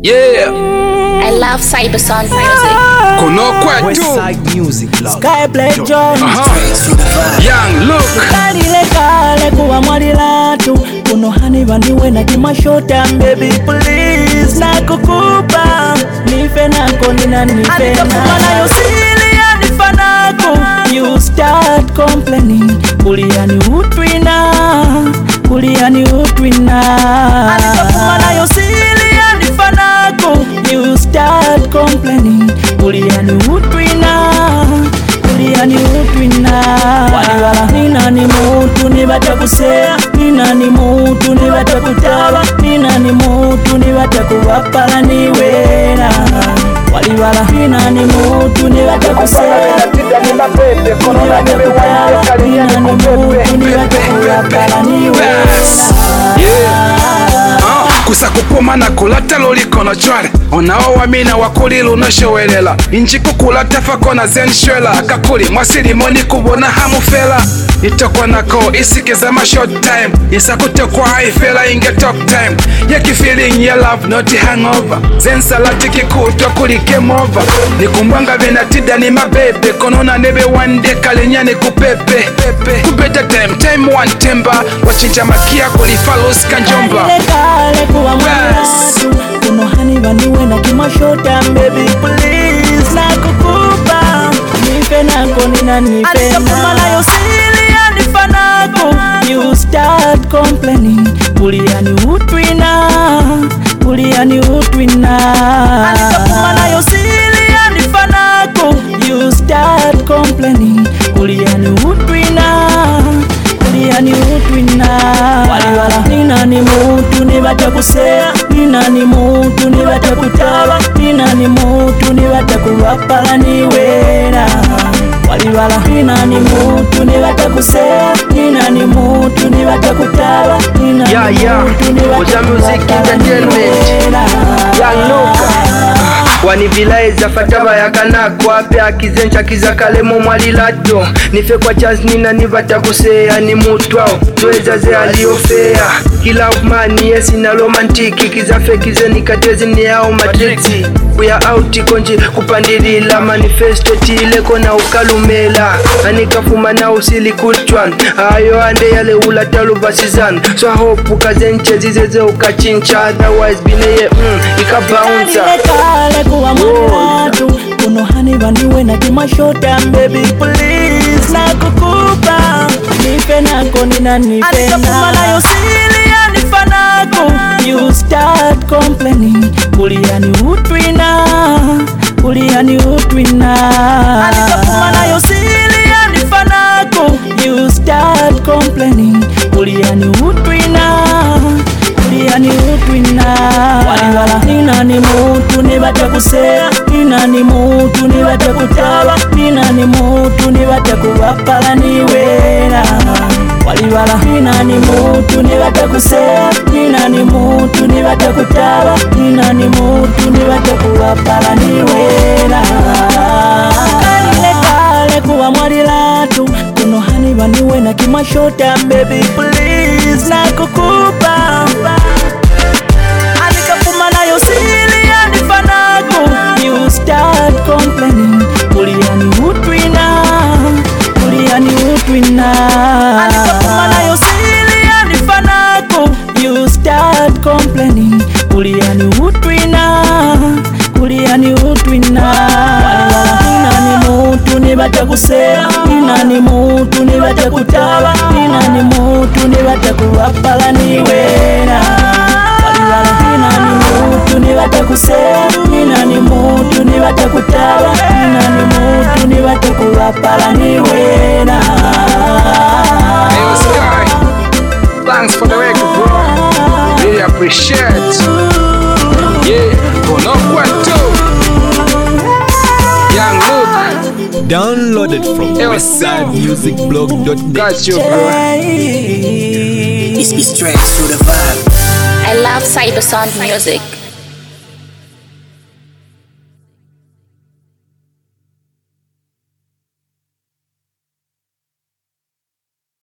Yeah, I love Cybersound music. Kuno kwetu Westside Music Love. Skyplay John Young Luke. kalile kale kuwa mwalilatu kuno hani vandiwe na kimashota baby please nakukupa nife nako nina nife na yosili ya nifanako you start complaining kuliani utwina alikapuma na yosili ya nifanako you start complaining kuliani utwina waliwala nina ni mutu nibatakusea nina ni mutu nibatakutaba nina ni mutu nibatakuwapala niwera waliwala nina ni mutu nibatakusea nibatakutaba nina ni mutu nibatakuwapala niwera Kusa kupuma na kulata lulikono chwale onao wamina wakuli lunoshowelela injiku kulata fakona zenshwela kakuli mwasilimoni kubona hamufela itokwa nako isikiza ma short time isakutokwa haifela inge talk time yeki feeling ya love not hangover zensalati kikutwa kuli game over nikumbwanga venatida ni mabebe konona nebe one day kalenyani kupepe kubeta time one temba wachinja makia kulifalos kanjomba mwalatu kuno hani vaniwe na kimashota baby please nakukupa nife nako nina nife na yosili ya nifanako you start complaining kuliani utwina alikapuma na yosili ya nifanako you start complaining kuliani utwina waliwala nina ni mutu nibatakusea nina ni mutu nibatakutaba nina ni mutu nibatakuwapala niwera waliwala nina ni mutu nibatakusea nina ni mutu nibatakutaba nina ni mutu nibatakutaba niwera wanivilaiza fataba yakanako ape akizencha kizakalemo mwalilato nife kwa chance nina nivatakusea ni mutwao twezaze aliofea kila umani yesi na romantiki kizafe kizeni katezi ni yao matrixi uya auti konji kupandilila manifesto tileko na ukalumela anikafuma na usili kutwan ayo ande yale ulatalu basizan so hope kazenche zizeze ukachincha otherwise bineye ikabaunza kuwa mwalatu kuno hani vandiwe na kimashota baby please nakukupa nife nako nina nife na yosili ya nifanako you start complaining kuliani utwina alikapuma na yosili ya nifanako you start complaining kuliani utwina waliwala nina ni mutu nibatakusea nina ni mutu nibatakutaba nina ni mutu nibatakuwapala niwera waliwala nina ni mutu nibatakusea nina ni mutu nibatakutaba nina ni mutu nibatakuwapala niwera kale kuwa mwalilatu kuno hani vaniwe na kimashota baby please nakukupa alikapuma na yosili ya nifanako you start complaining kuliani utwina alikapuma na yosili ya nifanako you start complaining kuliani utwina waliwala nina ni mutu nibatakusea nina ni mutu nibatakutaba nina ni mutu nibatakuwapala niwera waliwala nina ni mutu nibatakusea nina ni mutu nibatakutaba nina ni mutu nibatakuwapala niwera. Hey, Sky, thanks for the record, bro. Really appreciate. Yeah, Kuno kwetu Young Luke. Downloaded from westsidemusicblog.net. Got you, bro. I love Cybersound music.